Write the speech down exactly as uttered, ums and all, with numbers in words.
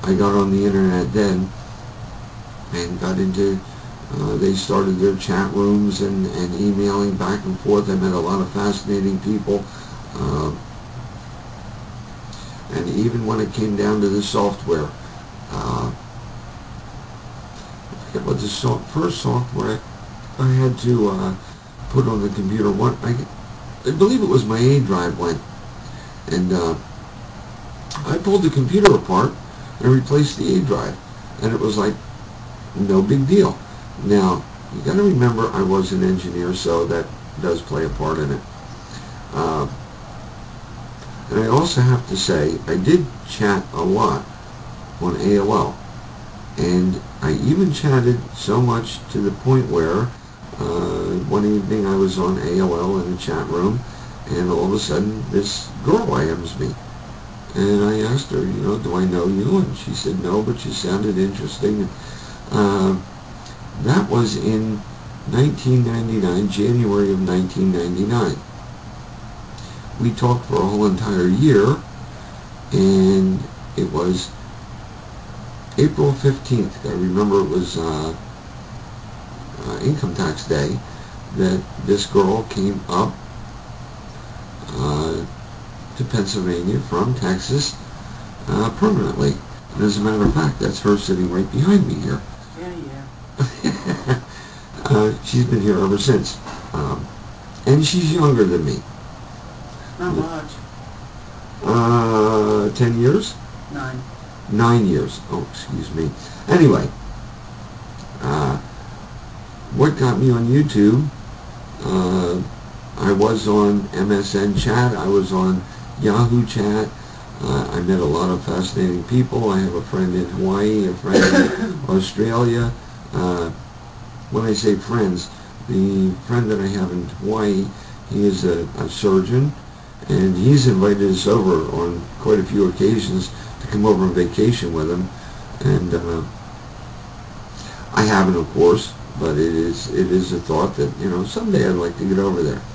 I got on the internet then and got into, uh, they started their chat rooms and, and emailing back and forth. I met a lot of fascinating people. Uh, and even when it came down to the software, uh, I forget what the so first software I had to uh, put on the computer. One, I, I believe it was my A drive went, and uh, I pulled the computer apart and replaced the A drive, and it was like no big deal. Now you got to remember, I was an engineer, so that does play a part in it. Uh, and I also have to say, I did chat a lot on A O L, and I even chatted so much to the point where uh, one evening I was on A O L in a chat room, and all of a sudden this girl I Ms me. And I asked her, you know, do I know you? And she said no, but you sounded interesting. Uh, that was in nineteen ninety-nine, January of nineteen ninety-nine. We talked for a whole entire year, and it was April fifteenth. I remember it was uh, uh, income tax day that this girl came up uh, to Pennsylvania from Texas uh, permanently. And as a matter of fact, that's her sitting right behind me here. Yeah, yeah. uh, she's been here ever since. Um, and she's younger than me. Not much. Uh, ten years? Nine. Nine years. Oh, excuse me. Anyway, uh, what got me on YouTube? Uh, I was on M S N Chat. I was on Yahoo Chat. Uh, I met a lot of fascinating people. I have a friend in Hawaii, a friend in Australia. Uh, when I say friends, the friend that I have in Hawaii, he is a, a surgeon, and he's invited us over on quite a few occasions to come over on vacation with him. And uh, I haven't, of course, but it is it is a thought that, you know, someday I'd like to get over there.